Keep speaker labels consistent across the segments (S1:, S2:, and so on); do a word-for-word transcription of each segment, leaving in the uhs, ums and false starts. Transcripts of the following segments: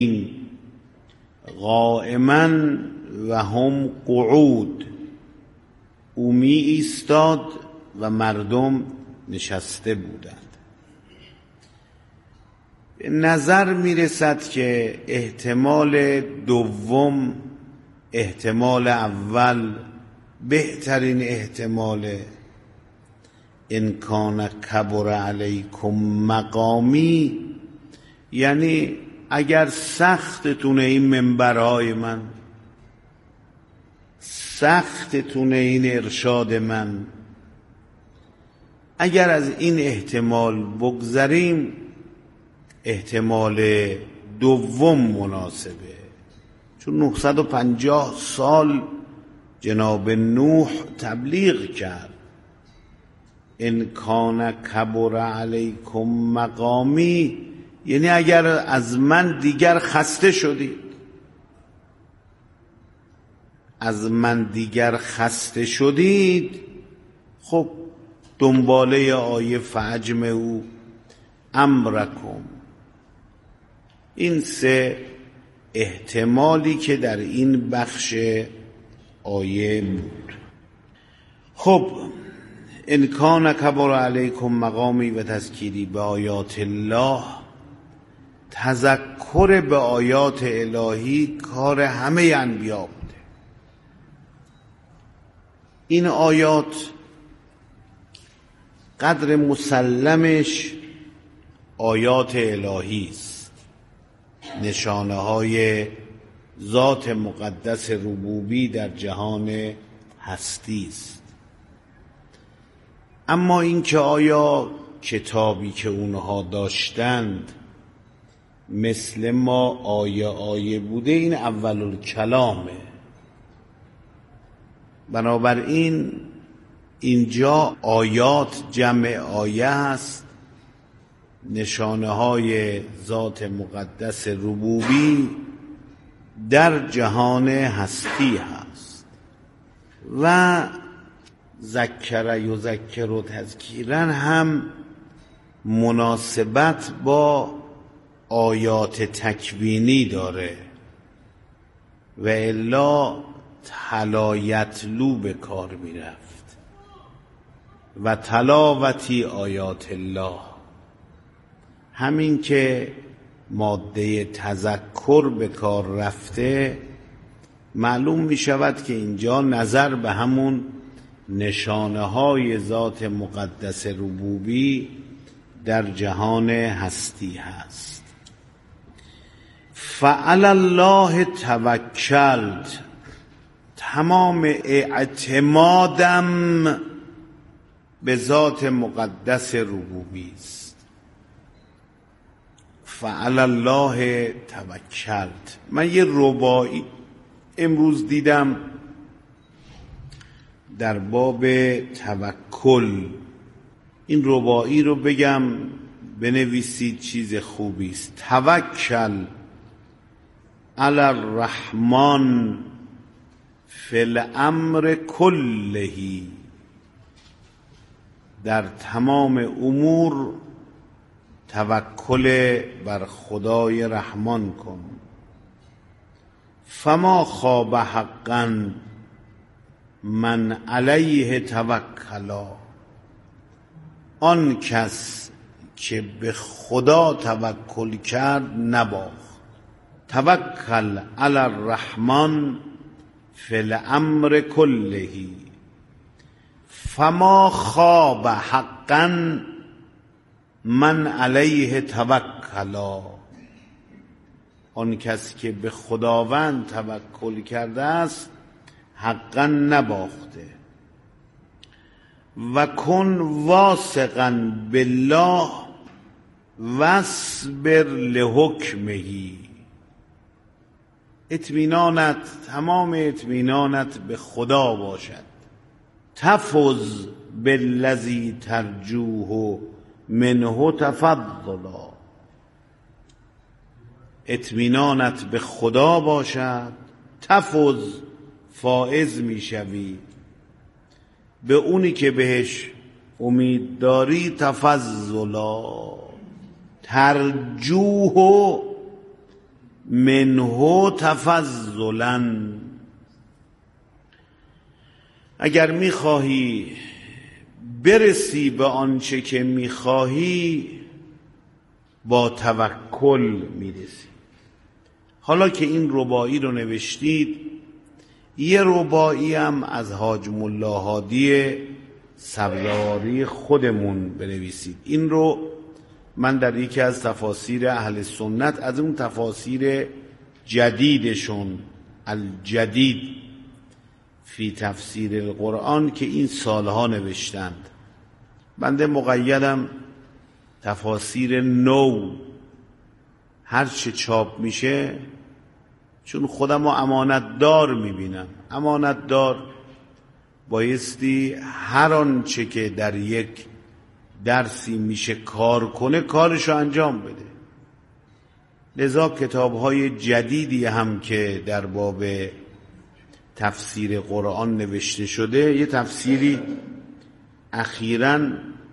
S1: قائما و هم قعود. او می ایستاد و مردم نشسته بودند. به نظر می رسد که احتمال دوم احتمال اول بهترین احتماله. ان کان کبر علیکم مقامی، یعنی اگر سختتونه این منبرهای من، سختتونه این ارشاد من، اگر از این احتمال بگذریم احتمال دوم مناسبه. چون نهصد و پنجاه سال جناب نوح تبلیغ کرد. ان کان کبر علیکم مقامی، یعنی اگر از من دیگر خسته شدید، از من دیگر خسته شدید، خب دنباله آیه فاجمعوا امرکم. این سه احتمالی که در این بخش آیه بود. خب ان کان کبر علیکم مقامی و تذکیری به آیات الله، تذکر به آیات الهی کار همه انبیا بوده. این آیات قدر مسلمش آیات الهی است، نشانه های ذات مقدس ربوبی در جهان هستی است. اما این که آیا کتابی که اونها داشتند مثل ما آیه آیه بوده، این اول الکلامه. بنابراین اینجا آیات جمع آیه است، نشانه های ذات مقدس ربوبی در جهان هستی هست. و ذکر یذکر و تذکیرا هم مناسبت با آیات تکوینی داره، و الا تلا یتلو به کار می رفت و تلاوتی آیات الله. همین که ماده تذکر به کار رفته، معلوم می شود که اینجا نظر به همون نشانه های ذات مقدس ربوبی در جهان هستی هست. فعلی الله توکلت، تمام اعتمادم به ذات مقدس ربوبی است. فعلی الله توکلت. من یه رباعی امروز دیدم در باب توکل. این رباعی رو بگم بنویسید، چیز خوبی است. توکل علی الرحمن فی الامر کله، در تمام امور توکل بر خدای رحمان کن. فما خاب حقا من علیه توکلا، آن کس که به خدا توکل کرد نباخت. توکل علی الرحمن فی الامر کله فما خاب حقا من علیه توکلا، آن کسی که به خداوند توکل کرده است حقا نباخته. و کن واثقا بالله واصبر لحکمه، اطمینانت، تمام اطمینانت به خدا باشد. تفز بالذی ترجوه منه تفضلا، اطمینانت به خدا باشد. تفز، فائز میشوی به اونی که بهش امید داری. تفضلا، ترجوه منه تفضلا. اگر میخواهی برسی به آنچه که میخواهی با توکل میرسی. حالا که این رباعی رو نوشتید، یه رباعی هم از حاج ملا هادی سبزواری خودمون بنویسید. این رو من در یکی از تفاسیر اهل سنت، از اون تفاسیر جدیدشون، الجدید فی تفسیر القرآن، که این سالها نوشتند، بنده مقیدم تفاسیر نو هر چه چاپ میشه، چون خودم رو امانت دار میبینم. امانت دار بایستی هر آنچه که در یک درسی میشه کار کنه کارشو انجام بده. لذا کتاب‌های جدیدی هم که در باب تفسیر قرآن نوشته شده، یه تفسیری اخیراً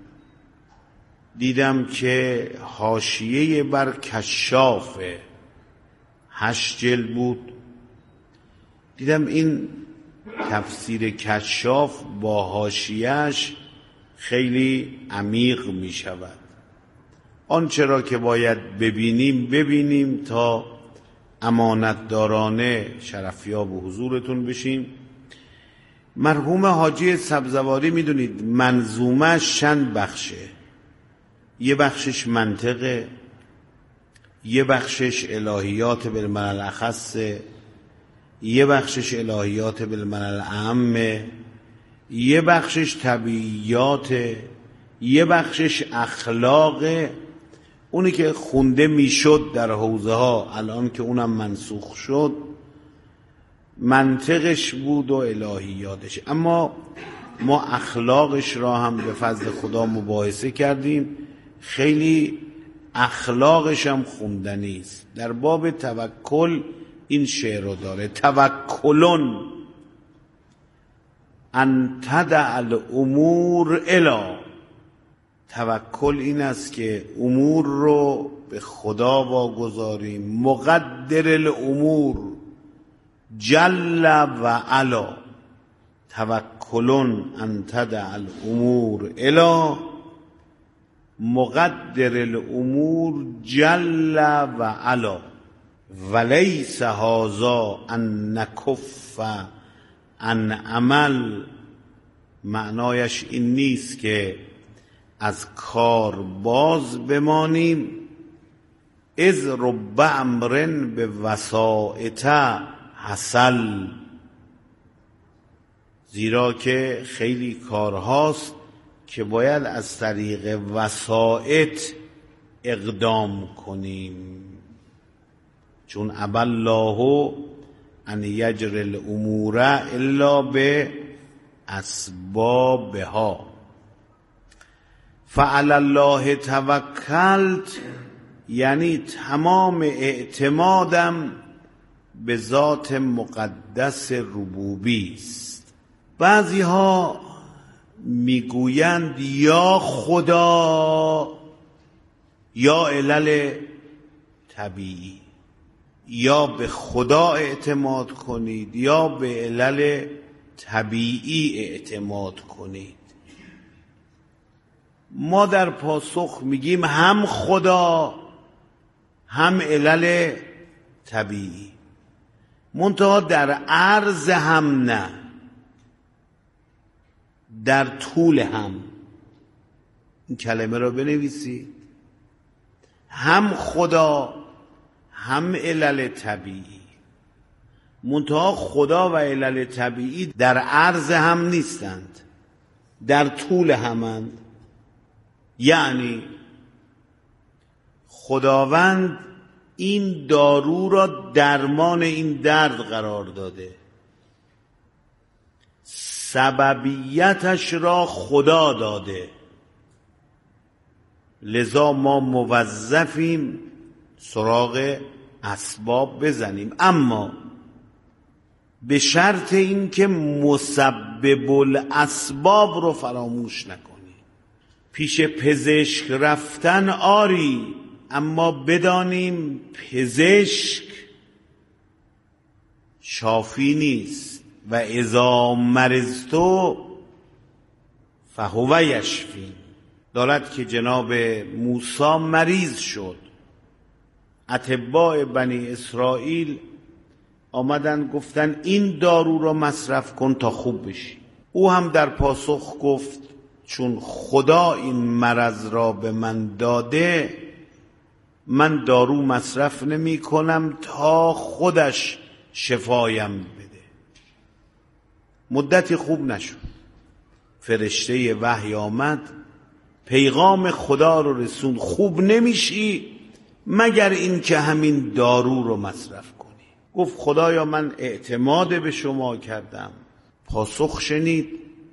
S1: دیدم که حاشیه بر کشاف هشت جلد بود. دیدم این تفسیر کشاف با حاشیه‌اش خیلی عمیق می شود. آنچه را که باید ببینیم ببینیم تا امانتدارانه شرفیاب و حضورتون بشیم. مرحوم حاجی سبزواری میدونید منظومه چند بخشه، یه بخشش منطقه، یه بخشش الهیات بالمعنی الاخص، یه بخشش الهیات بالمعنی الاعم، یه بخشش طبیعیات، یه بخشش اخلاق. اونی که خونده میشد در حوزه ها، الان که اونم منسوخ شد، منطقش بود و الهیاتش. اما ما اخلاقش را هم به فضل خدا مباحثه کردیم، خیلی اخلاقش هم خوندنی است. در باب توکل این شعر رو داره: توکلون ان تدع الامور الی. توکل این است که امور رو به خدا واگذاریم. مقدر الامور جل و علا. توکلون ان تدع الامور الی مقدر الامور جل و علا ولیس هذا ان نکف عن عمل. معنایش این نیست که از کار باز بمانیم. اذ رب امر به وسائط حصل. زیرا که خیلی کارهاست که باید از طریق وسائط اقدام کنیم. چون ابى الله ان یجری الامور الا به اسبابها. فعلی الله توکلت یعنی تمام اعتمادم به ذات مقدس ربوبی است. بعضی ها میگویند یا خدا یا علل طبیعی، یا به خدا اعتماد کنید یا به علل طبیعی اعتماد کنید. ما در پاسخ میگیم هم خدا هم علل طبیعی، منتها در عرض هم نه، در طول هم. این کلمه را بنویسید: هم خدا هم علل طبیعی. منتها خدا و علل طبیعی در عرض هم نیستند، در طول همند. یعنی خداوند این دارو را درمان این درد قرار داده، سببیتش را خدا داده، لذا ما موظفیم سراغ اسباب بزنیم، اما به شرط این که مسبب الاسباب رو فراموش نکنیم. پیش پزشک رفتن آری، اما بدانیم پزشک شافی نیست. و اذا مرضت فهو یشفین. دارد که جناب موسی مریض شد، اطباء بنی اسرائیل آمدن گفتن این دارو را مصرف کن تا خوب بشی. او هم در پاسخ گفت چون خدا این مرض را به من داده، من دارو مصرف نمی کنم تا خودش شفایم بده. مدتی خوب نشد، فرشته وحی آمد، پیغام خدا رو رسون، خوب نمیشی مگر این که همین دارو رو مصرف کنی. گفت خدایا من اعتماد به شما کردم. پاسخ شنید،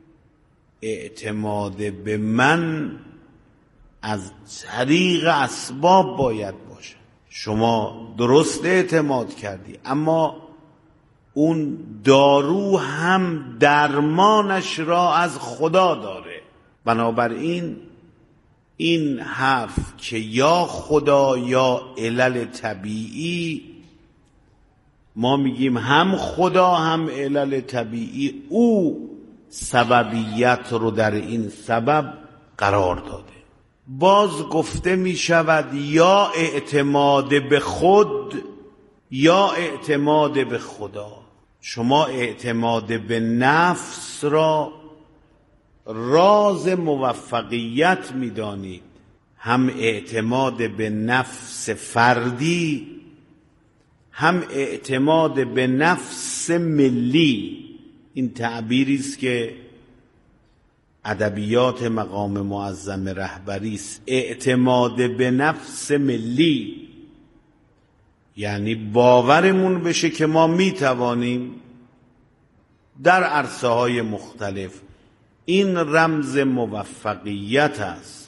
S1: اعتماد به من از طریق اسباب باید باشه. شما درست اعتماد کردی، اما اون دارو هم درمانش را از خدا داره. بنابراین این حرف که یا خدا یا علل طبیعی، ما میگیم هم خدا هم علل طبیعی، او سببیت رو در این سبب قرار داده. باز گفته میشود یا اعتماد به خود یا اعتماد به خدا. شما اعتماد به نفس را راز موفقیت میدانید، هم اعتماد به نفس فردی، هم اعتماد به نفس ملی. این تعبیری است که ادبیات مقام معظم رهبری است. اعتماد به نفس ملی یعنی باورمون بشه که ما میتوانیم در عرصه های مختلف. این رمز موفقیت است.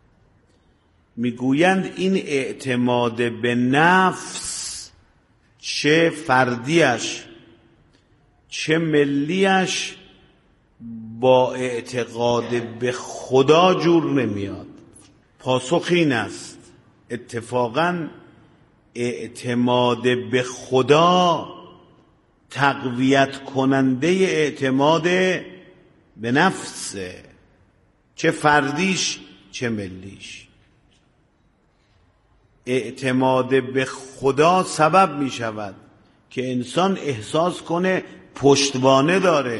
S1: میگویند این اعتماد به نفس، چه فردیش چه ملیش، با اعتقاد به خدا جور نمیاد. پاسخ این است، اتفاقاً اعتماد به خدا تقویت کننده اعتماد به نفسه، چه فردیش چه ملیش. اعتماد به خدا سبب می شود که انسان احساس کنه پشتوانه داره،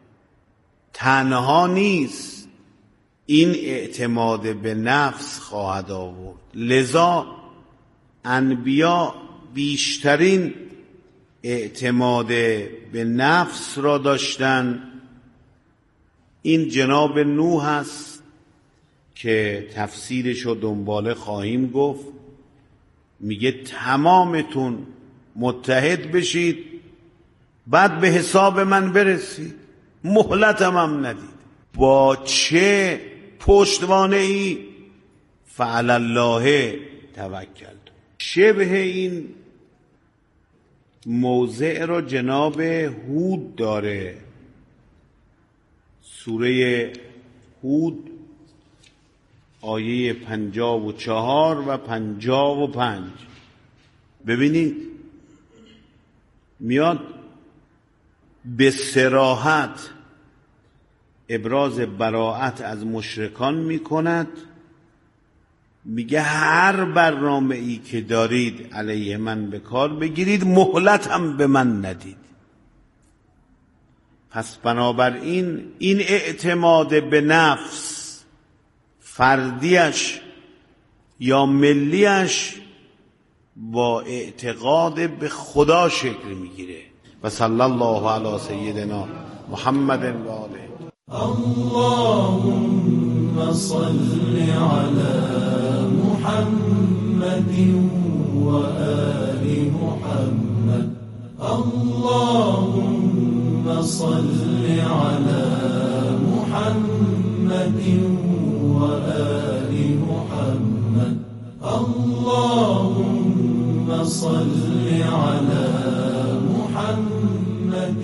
S1: تنها نیست. این اعتماد به نفس خواهد آورد. لذا انبیا بیشترین اعتماد به نفس را داشتن. این جناب نوح است که تفسیرش رو دنباله خواهیم گفت. میگه تمامتون متحد بشید، بعد به حساب من برسید، مهلتم هم ندید. با چه پشتوانه ای؟ فعلی الله توکل. شبه این موضع را جناب هود داره. سوره هود آیه پنجاه و چهار و پنجاه و پنج. ببینید میاد به صراحت ابراز براءت از مشرکان میکند. میگه هر برنامه ای که دارید علیه من به کار بگیرید، مهلت هم به من ندید. پس بنابراین این اعتماد به نفس، فردیش یا ملیش، با اعتقاد به خدا شکل میگیره. و صلی الله علی سیدنا محمد و آله. اللهم صل علی محمد و آل محمد. اللهم صل علی محمد و آل محمد. اللهم صل علی محمد.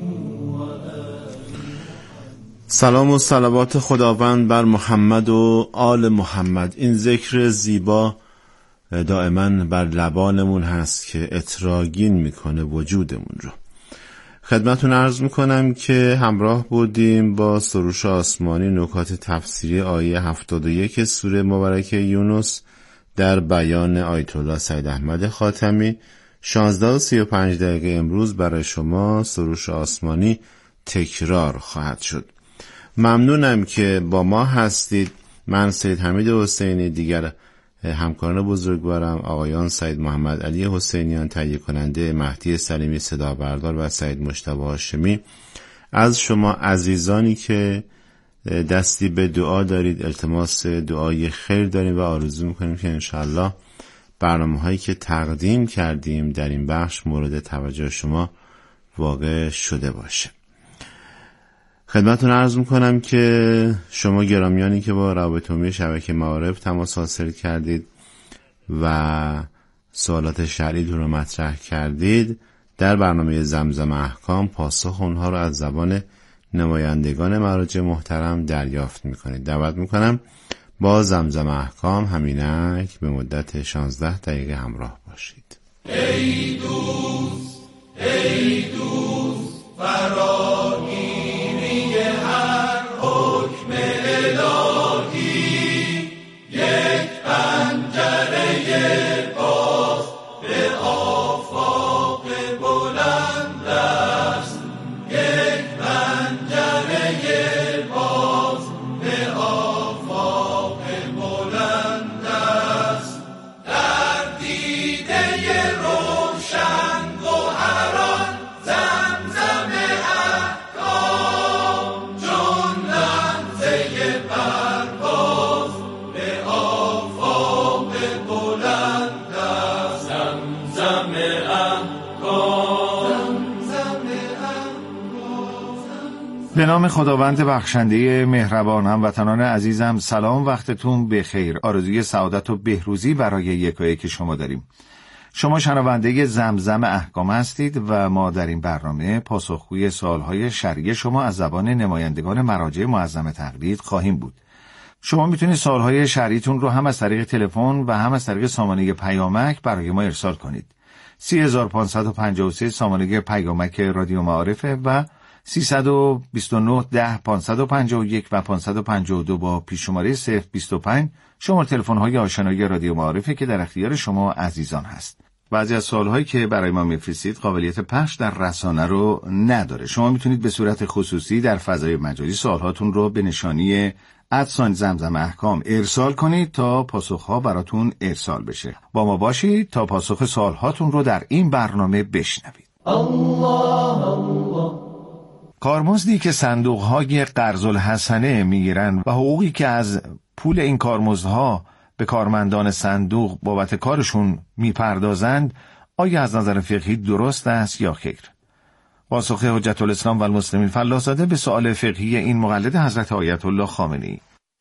S1: سلام و صلوات خداوند بر محمد و آل محمد. این ذکر زیبا دائما بر لبانمون هست که اتراگین میکنه وجودمون رو.
S2: خدمتون عرض میکنم که همراه بودیم با سروش آسمانی نکات تفسیری آیه هفتاد و یک سوره مبارکه یونس در بیان آیت الله سید احمد خاتمی. شانزده و سی و پنج دقیقه امروز برای شما سروش آسمانی تکرار خواهد شد. ممنونم که با ما هستید. من سید حمید حسینی، دیگر همکاران بزرگوارم آقایان سید محمد علی حسینیان تهیه کننده، مهدی سلیمی صدا بردار و سید مجتبی هاشمی، از شما عزیزانی که دستی به دعا دارید التماس دعای خیر داریم و آرزو میکنیم که انشاءالله برنامه هایی که تقدیم کردیم در این بخش مورد توجه شما واقع شده باشه. خدمتتون عرض میکنم که شما گرامیانی که با روابط عمومی شبکه معارف تماس حاصل کردید و سوالات شرعیتون رو مطرح کردید، در برنامه زمزم احکام پاسخ اونها رو از زبان نمایندگان مراجع محترم دریافت میکنید. دعوت میکنم با زمزم احکام همینک به مدت شانزده دقیقه همراه باشید.
S3: ای دوست ای دوست فراگیری هر حکم الهی، یک پنجره باز به آفاق بلند است، یک پنجره باز به آفاق بلند است. در دیده روشن گوهران زمزم احکام، چون لمزه پرواز به آفاق بلند است. زمزم احکام، زمزم احکام.
S4: به نام خداوند بخشنده مهربان. هموطنان عزیزم سلام، وقتتون بخیر. آرزوی سعادت و بهروزی برای یکایک شما داریم. شما شنونده زمزم احکام هستید و ما در این برنامه پاسخگوی سوالهای شرعی شما از زبان نمایندگان مراجع معظم تقلید خواهیم بود. شما میتونید سوالهای شرعیتون رو هم از طریق تلفن و هم از طریق سامانه پیامک برای ما ارسال کنید. سی هزار و پانصد و پنجاه و سه سامانه پیامک رادیو معارفه و سیصد و بیست و نه ده پانصد و پنجاه و یک و پانصد و پنجاه و دو با پیش‌شماره صفر بیست و پنج شماره تلفن‌های آشنایی رادیو معارفه که در اختیار شما عزیزان هست. بعضی از سوال‌هایی که برای ما می‌فرستید قابلیت پخش در رسانه رو نداره. شما میتونید به صورت خصوصی در فضای مجازی سوال‌هاتون رو به نشانی ادسان زمزم احکام ارسال کنید تا پاسخ‌ها براتون ارسال بشه. با ما باشید تا پاسخ سوال‌هاتون رو در این برنامه بشنوید. الله الله. کارمزدی که صندوق‌های قرض الحسنه میگیرن و حقوقی که از پول این کارمزدها به کارمندان صندوق بابت کارشون میپردازند، آیا از نظر فقهی درست است یا خیر؟ پاسخ حجت الاسلام و المسلمین فلاح‌زاده به سؤال فقهی این مقلد حضرت آیت الله خامنه‌ای.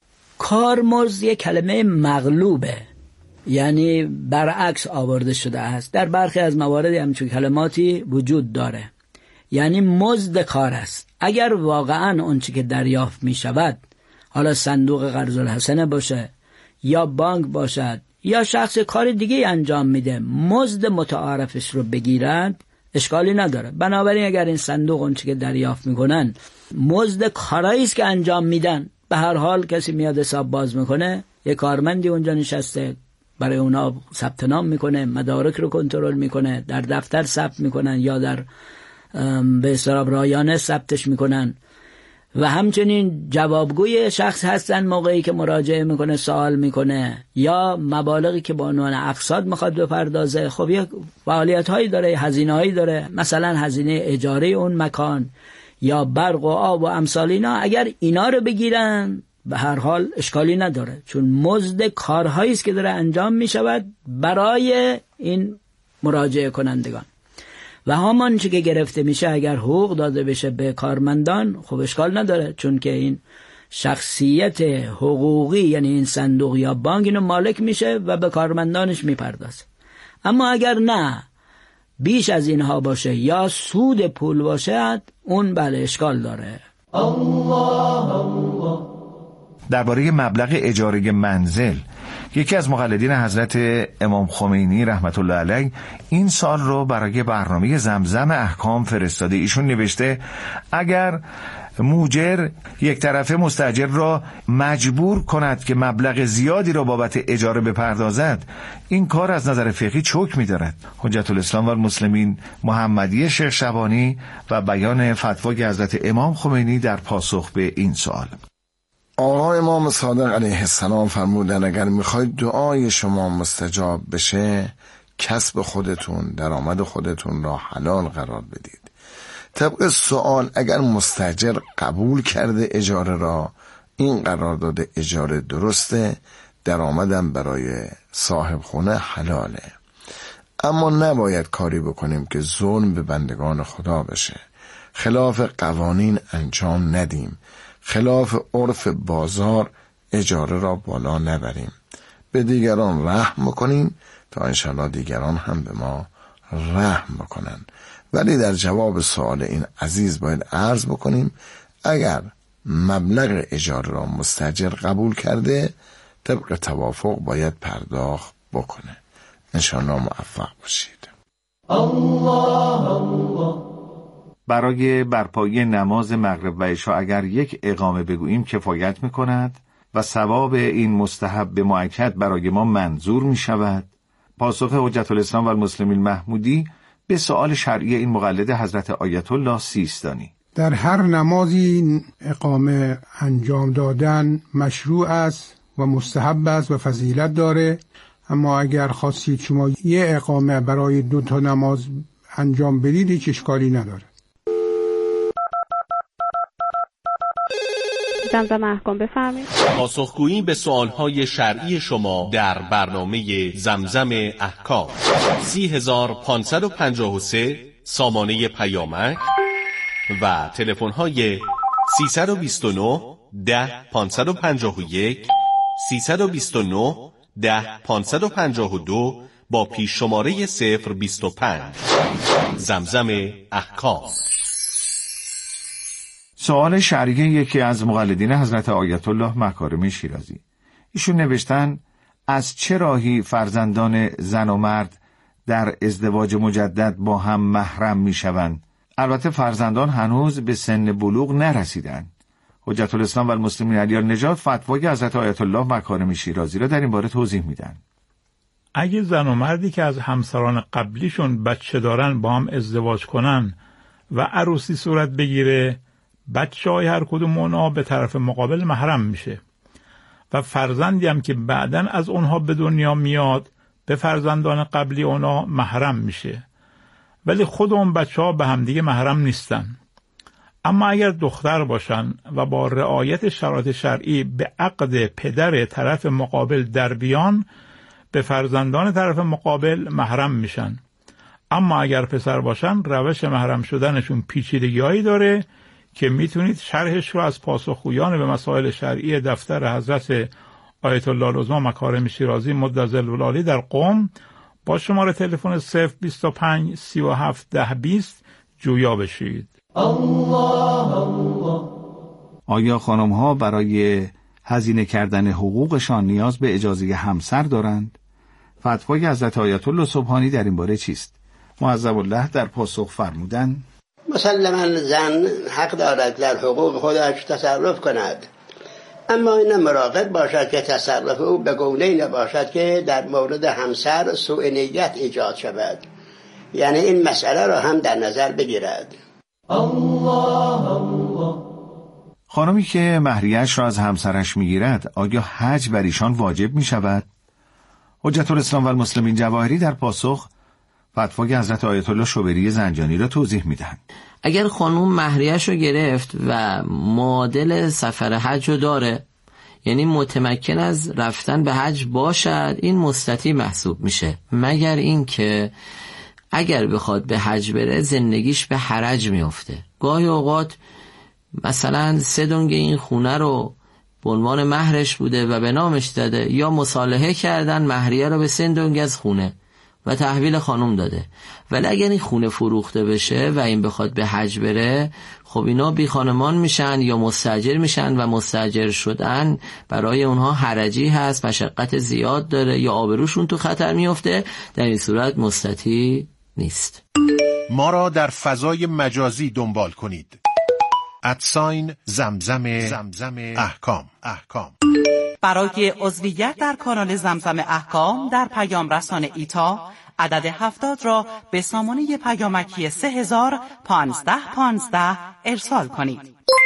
S5: کارمزد یک کلمه مغلوبه، یعنی برعکس آورده شده است. در برخی از موارد همچون کلماتی وجود داره، یعنی مزد کار است. اگر واقعا اون چی که دریافت می شود، حالا صندوق قرض الحسنه باشه یا بانک باشد یا شخص کار دیگه انجام میده، مزد متعارفش رو بگیرند اشکالی نداره. بنابراین اگر این صندوق اون چی که دریافت میکنن مزد کارایی است که انجام میدن، به هر حال کسی میاد حساب باز میکنه، یک کارمندی اونجا نشسته برای اونا ثبت نام میکنه، مدارک رو کنترل میکنه، در دفتر ثبت میکنن یا در به اصطلاح رایانه ثبتش میکنن و همچنین جوابگوی شخص هستن موقعی که مراجعه میکنه، سوال میکنه یا مبالغی که با عنوان اقساط میخواد بپردازه. خب یک فعالیت هایی داره، هزینه هایی داره، مثلا هزینه اجاره اون مکان یا برق و آب و امثال اینا. اگر اینا رو بگیرن به هر حال اشکالی نداره، چون مزد کارهایی است که داره انجام میشود برای این مراجعه کنندگان. و همان چی که گرفته میشه اگر حقوق داده بشه به کارمندان، خب اشکال نداره، چون که این شخصیت حقوقی یعنی این صندوق یا بانک اینو مالک میشه و به کارمندانش میپردازه. اما اگر نه بیش از اینها باشه یا سود پول باشد، اون بله اشکال داره. الله الله.
S4: درباره مبلغ اجاره منزل یکی از مقلدین حضرت امام خمینی رحمت الله علیه این سال رو برای برنامه زمزم احکام فرستاده. ایشون نوشته اگر موجر یک طرفه مستاجر را مجبور کند که مبلغ زیادی را بابت اجاره بپردازد، این کار از نظر فقهی چه حکمی دارد؟ حجت الاسلام و المسلمین محمدی شیخ شبانی و بیان فتوای حضرت امام خمینی در پاسخ به این سوال.
S6: آقا امام صادق علیه السلام فرمودن اگر میخواید دعای شما مستجاب بشه، کسب خودتون، درآمد خودتون را حلال قرار بدید. طبق سوال اگر مستاجر قبول کرده اجاره را، این قرارداد اجاره درسته، درآمدم برای صاحب خونه حلاله. اما نباید کاری بکنیم که ظلم به بندگان خدا بشه. خلاف قوانین انجام ندیم. خلاف عرف بازار اجاره را بالا نبریم. به دیگران رحم بکنیم تا انشالله دیگران هم به ما رحم بکنن. ولی در جواب سوال این عزیز باید عرض بکنیم اگر مبلغ اجاره را مستاجر قبول کرده، طبق توافق باید پرداخت بکنه. انشالله موفق باشید.
S3: الله الله.
S4: برای برپایی نماز مغرب و عشا اگر یک اقامه بگوییم کفایت میکند و ثواب این مستحب به مؤکد برای ما منظور می شود؟ پاسخ حجت الاسلام و المسلمین محمودی به سؤال شرعی این مقلد حضرت آیت الله سیستانی:
S7: در هر نمازی اقامه انجام دادن مشروع است و مستحب است و فضیلت داره، اما اگر خواستید شما یه اقامه برای دو تا نماز انجام بدید هیچ اشکالی نداره.
S8: زمزم احکام بفرمایید.
S9: پاسخگویی به سوالهای شرعی شما در برنامه زمزم احکام. سی هزار پانصد و پنجاه و سه سامانه پیامک و تلفن‌های سیصد و بیست و نه ده پانصد و پنجاه و یک، سیصد و بیست و نه ده پانصد و پنجاه و دو با پیش شماره صفر بیست و پنج. زمزم احکام.
S4: سوال شرعی یکی از مقلدین حضرت آیت الله مکارمی شیرازی. ایشون نوشتن از چه راهی فرزندان زن و مرد در ازدواج مجدد با هم محرم می شوند؟ البته فرزندان هنوز به سن بلوغ نرسیدن. حجت الاسلام و المسلمین علی النجات فتوای حضرت آیت الله مکارمی شیرازی را در این باره توضیح میدن.
S10: اگه زن و مردی که از همسران قبلیشون بچه دارن با هم ازدواج کنن و عروسی صورت بگیره، بچه های هر کدوم اونها به طرف مقابل محرم میشه و فرزندی هم که بعدن از اونها به دنیا میاد به فرزندان قبلی اونها محرم میشه، ولی خود اون بچه ها به همدیگه محرم نیستن. اما اگر دختر باشن و با رعایت شرایط شرعی به عقد پدر طرف مقابل در بیان، به فرزندان طرف مقابل محرم میشن. اما اگر پسر باشن روش محرم شدنشون پیچیدگی‌هایی داره که میتونید شرحش رو از پاسخگویان به مسائل شرعی دفتر حضرت آیت الله العظما مکارم شیرازی مدظل العالی در قم با شماره تلفن صفر بیست و پنج سی و هفت ده بیست جویا بشید.
S3: الله الله.
S4: آیا خانم ها برای هزینه کردن حقوقشان نیاز به اجازه همسر دارند؟ فتوای حضرت آیت الله سبحانی در این باره چیست؟ معذب الله در پاسخ فرمودن:
S11: مسلما زن حق دارد در حقوق خودش تصرف کند، اما این مراقب باشد که تصرف او به گونه‌ای نباشد که در مورد همسر سوء نیت ایجاد شود، یعنی این مسئله را هم در نظر بگیرد.
S3: الله الله.
S4: خانمی که مهریه‌اش را از همسرش میگیرد آیا حج بر ایشان واجب می شود؟ حجت الاسلام و المسلمین جواهری در پاسخ فتوای حضرت آیت الله شوبری زنجانی را توضیح میدن.
S12: اگر خانوم مهریه‌اش رو گرفت و معادل سفر حج رو داره، یعنی متمکن از رفتن به حج باشد، این مستطیع محسوب میشه، مگر این که اگر بخواد به حج بره زندگیش به حرج میفته. گاهی اوقات مثلا سه دنگ این خونه رو به عنوان مهرش بوده و به نامش داده، یا مصالحه کردن مهریه رو به سه دنگ از خونه، و تحویل خانم داده. ولی اگر این خونه فروخته بشه و این بخواد به حج بره، خب اینا بی خانمان میشن یا مستاجر میشن و مستاجر شدن برای اونها حرجی هست، مشقت زیاد داره یا آبروشون تو خطر میفته. در این صورت مستطیع نیست.
S13: ما را در فضای مجازی دنبال کنید. ادساین زمزم زمزم احکام احکام.
S14: برای عضویت در کانال زمزم احکام در پیام رسان ایتا عدد هفتاد را به سامانه پیامکی سه هزار پانزده پانزده ارسال کنید.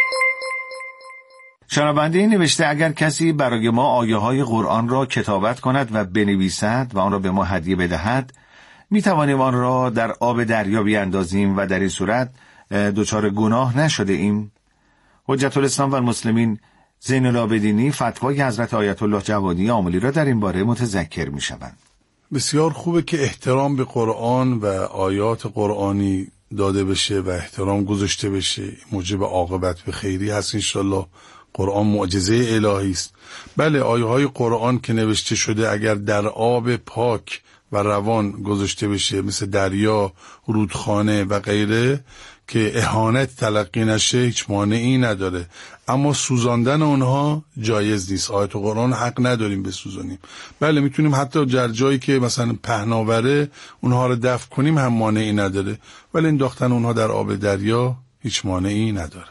S4: شنونده نوشته اگر کسی برای ما آیه های قرآن را کتابت کند و بنویسد و آن را به ما هدیه بدهد، می توانیم آن را در آب دریا بیاندازیم و در این صورت دچار گناه نشده ایم؟ حجت الاسلام و المسلمین زین العابدینی فتوای حضرت آیت الله جوادی عاملی را در این باره متذکر می شوند.
S15: بسیار خوبه که احترام به قرآن و آیات قرآنی داده بشه و احترام گذاشته بشه، موجب عاقبت به خیری هست. انشالله قرآن معجزه الهی است. بله، آیه های قرآن که نوشته شده اگر در آب پاک و روان گذاشته بشه، مثل دریا، رودخانه و غیره، که اهانت تلقی نشه، هیچ مانعی نداره. اما سوزاندن اونها جایز نیست. آیت قرآن حق نداریم بسوزانیم. بله، میتونیم حتی در جایی که مثلا پهناوره اونها رو دفن کنیم، هم مانعی نداره. ولی انداختن اونها در آب دریا هیچ مانعی نداره.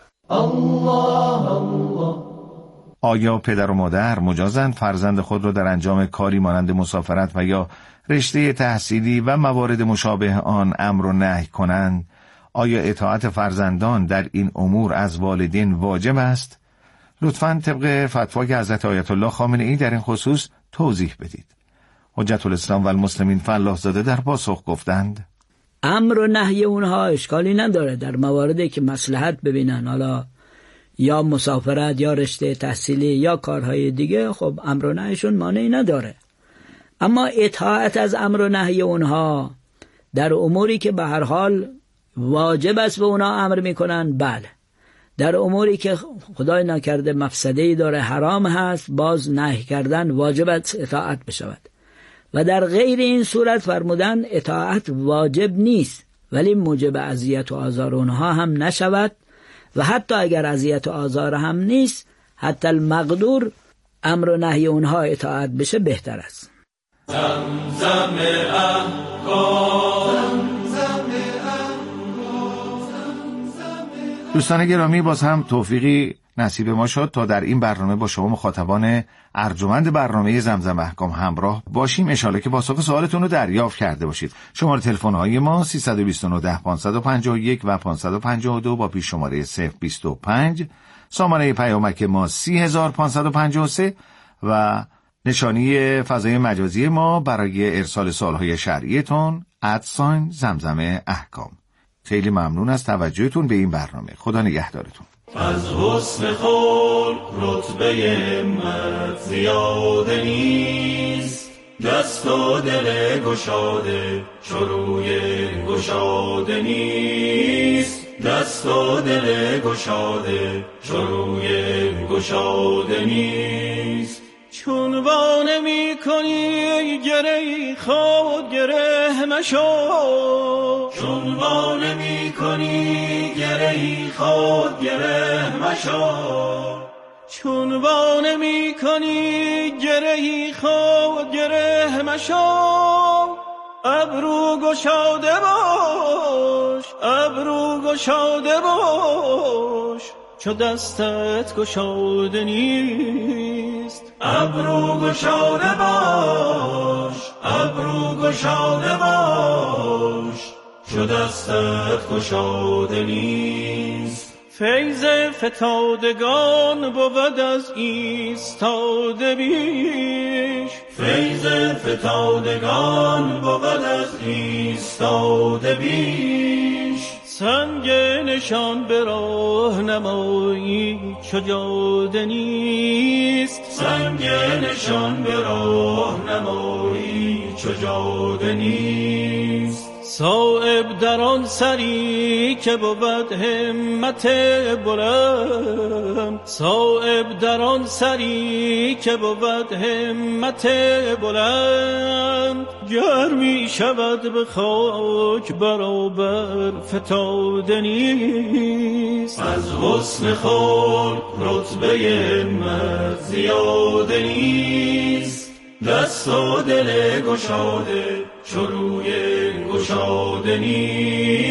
S3: الله الله.
S4: آیا پدر و مادر مجازند فرزند خود را در انجام کاری مانند مسافرت و یا رشته تحصیلی و موارد مشابه آن امر و نهی کنند؟ آیا اطاعت فرزندان در این امور از والدین واجب است؟ لطفاً طبق فتوای حضرت آیت الله خامنه‌ای در این خصوص توضیح بدید. حجت الاسلام و المسلمین فلاح زاده در پاسخ گفتند
S5: امر و نهی اونها اشکالی نداره در مواردی که مصلحت ببینن، حالا یا مسافرت یا رشته تحصیلی یا کارهای دیگه، خب امر و نهیشون مانعی نداره. اما اطاعت از امر و نهی اونها در اموری که به هر حال واجب است به اونا امر میکنن، بله. در اموری که خدای نکرده مفسده‌ای داره، حرام هست، باز نهی کردن واجب است اطاعت بشود. و در غیر این صورت فرمودن اطاعت واجب نیست، ولی موجب اذیت و آزار اونها هم نشود. و حتی اگر اذیت و آزار هم نیست، حتی المقدور امر و نهی اونها اطاعت بشه بهتر است.
S3: زمزم احکام.
S4: دوستان گرامی، باز هم توفیقی نصیب ما شد تا در این برنامه با شما مخاطبان ارجمند برنامه زمزم احکام همراه باشیم. انشالله که پاسخ سوالتون رو دریافت کرده باشید. شماره تلفن های ما سه دو نه پانصد و پنجاه و یک و پانصد و پنجاه و دو با پیش شماره صفر بیست و پنج، سامانه پیامک ما سی هزار پانصد و پنجاه و سه و نشانی فضای مجازی ما برای ارسال سوالهای شرعیتون ادساین زمزم احکام. خیلی ممنون از توجهتون به این برنامه. خدا نگهدارتون.
S3: از حسن خلق رتبه همت زیاده نیست، دست و دل گشاده شروع گشاده نیست، دست و دل گشاده شروع گشاده نیست. چون وانه می کنی گره خود گره مشو، چون وانه می کنی گره خود گره مشو، چون وانه می کنی گره خود گره مشو. ابرو گشاده باش، ابرو گشاده باش، چو دستت گشاده نیست. ابرو گشاده باش، ابرو گشاده باش، چو دستت گشاده نیست. فیض فتادگان بود از ایستاده بیش، فیض فتادگان بود از ایستاده بیش. سنگ نشان به راه نمایی چو جاده نیست، سنگ نشان به راه نمایی چو جاده نیست. صایب در آن سری که بود همت بلند، صایب در آن سری که بود همت بلند، گر می شود به خاک برابر فتاده نیست. از حسن خلق رتبه همت زیاده نیست، دست و دل گشاده چو روی گشاده نیست.